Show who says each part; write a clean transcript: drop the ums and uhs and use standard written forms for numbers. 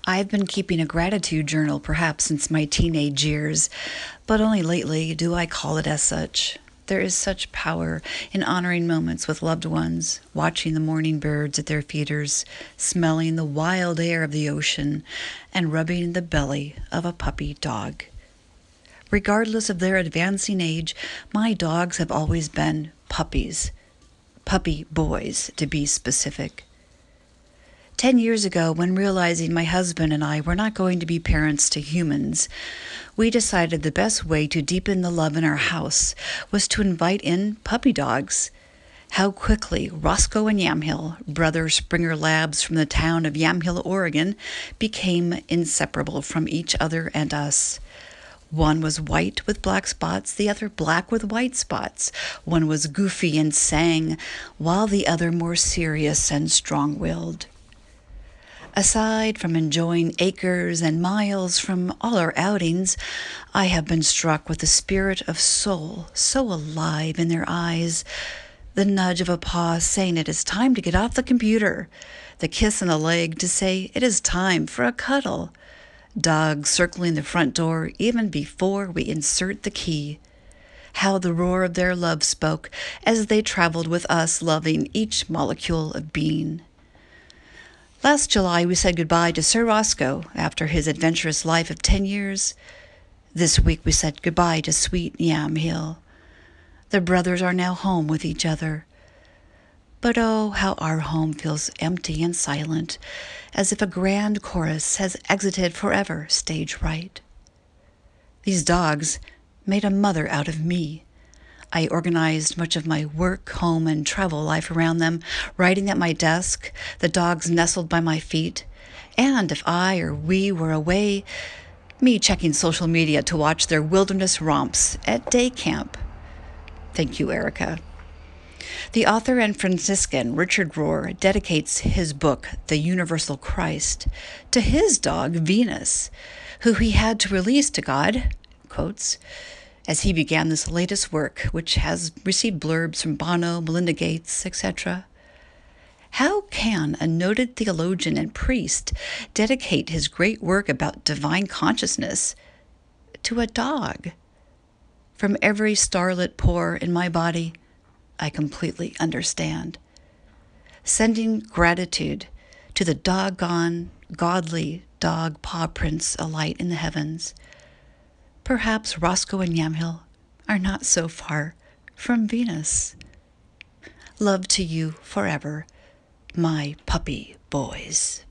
Speaker 1: I've been keeping a gratitude journal perhaps since my teenage years, but only lately do I call it as such. There is such power in honoring moments with loved ones, watching the morning birds at their feeders, smelling the wild air of the ocean, and rubbing the belly of a puppy dog. Regardless of their advancing age, my dogs have always been puppies. Puppy boys, to be specific. 10 years ago, when realizing my husband and I were not going to be parents to humans, we decided the best way to deepen the love in our house was to invite in puppy dogs. How quickly Roscoe and Yamhill, brother Springer Labs from the town of Yamhill, Oregon, became inseparable from each other and us. One was white with black spots, the other black with white spots. One was goofy and sang, while the other more serious and strong-willed. Aside from enjoying acres and miles from all our outings, I have been struck with the spirit of soul so alive in their eyes, the nudge of a paw saying it is time to get off the computer, the kiss on the leg to say it is time for a cuddle, dogs circling the front door even before we insert the key. How the roar of their love spoke as they traveled with us, loving each molecule of being. Last July, we said goodbye to Sir Roscoe after his adventurous life of 10 years. This week, we said goodbye to sweet Yamhill. The brothers are now home with each other. But oh, how our home feels empty and silent, as if a grand chorus has exited forever stage right. These dogs made a mother out of me. I organized much of my work, home, and travel life around them, writing at my desk, the dogs nestled by my feet, and if I or we were away, me checking social media to watch their wilderness romps at day camp. Thank you, Erica. The author and Franciscan Richard Rohr dedicates his book, The Universal Christ, to his dog, Venus, who he had to release to God, quotes, as he began this latest work, which has received blurbs from Bono, Melinda Gates, etc. How can a noted theologian and priest dedicate his great work about divine consciousness to a dog? From every starlit pore in my body, I completely understand. Sending gratitude to the doggone, godly dog paw prints alight in the heavens. Perhaps Roscoe and Yamhill are not so far from Venus. Love to you forever, my puppy boys.